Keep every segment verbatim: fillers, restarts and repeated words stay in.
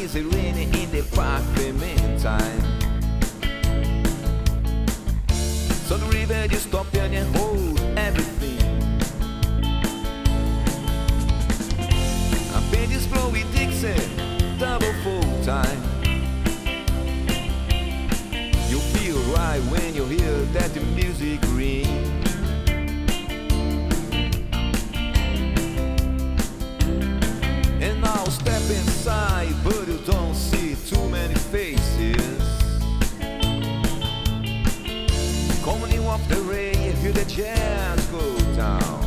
is raining in the park the meantime. So the river just stop and hold everything. A band is blowing Dixie, double full time. You feel right when you hear that the music ring. And now step inside, but you don't see too many faces. Coming off the rain, hear the jazz go down.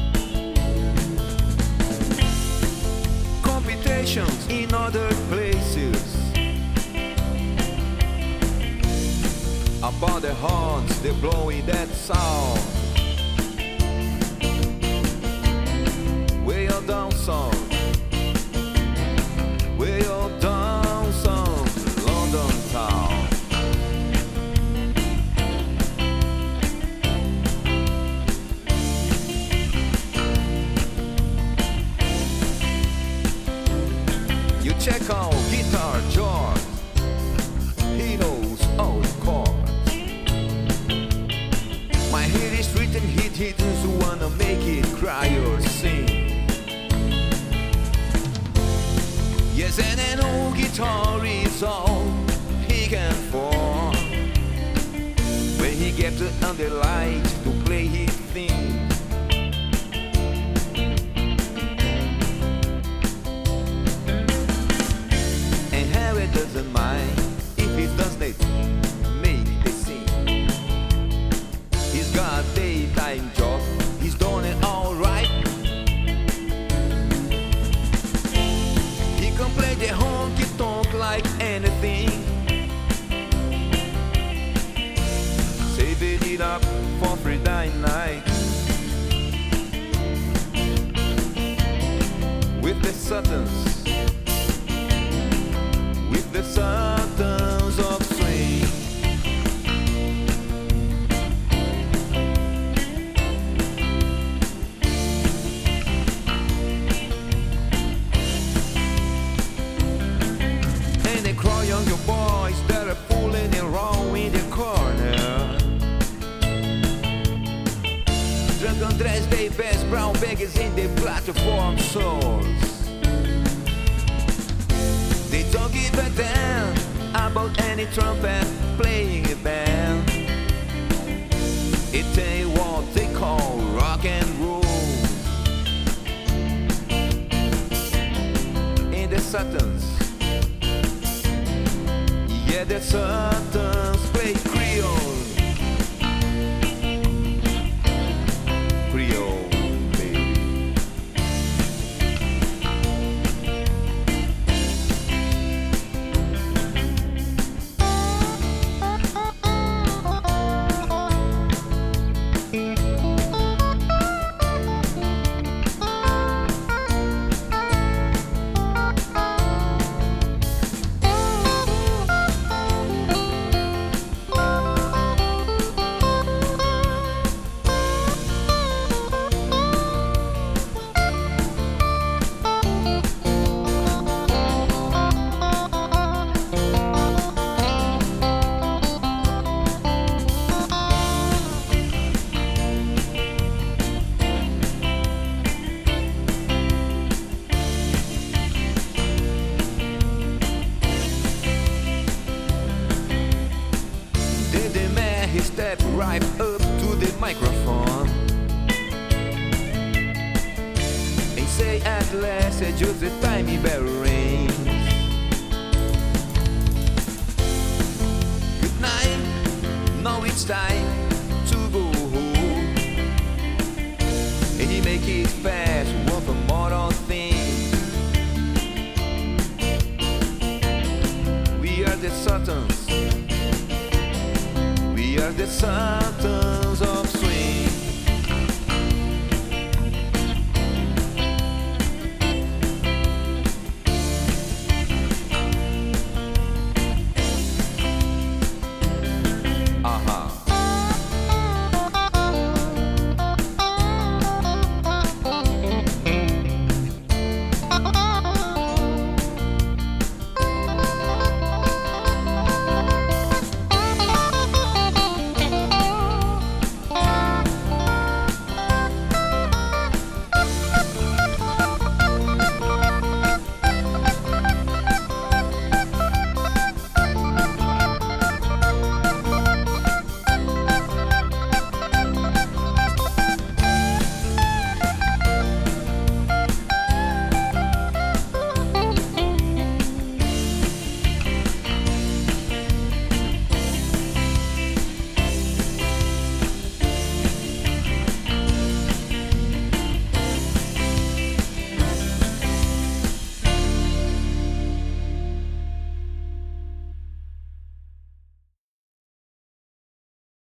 Competitions in other places. About the horns, they're blowing that sound. Way you're down south, way you're down south, London town. You check out Guitar George, he knows all the chords. My head is written hit hitters who wanna make it cry or sing. Yes, and an old guitar is all he can afford. When he gets under light to play his thing. And Harry doesn't mind if he doesn't make the scene. He's got a daytime job, he's done it all right. He can play the honky-tonk like anything. Saving it up for Friday night. With the Suttons, with the Suttons of swing. Young boys that are fooling around in the corner. Drunken dress, they best brown beggars in the platform souls. They don't give a damn about any trumpet playing a band. It ain't what they call rock and roll. In the Suttons, yeah, the Suttons play Creole. Creole, baby. He stepped right up to the microphone and say at last, just the tiny bell rings. Good night, now it's time to go home. And he make it fast, one for more thing. We are the Suttons. We are the Suttons.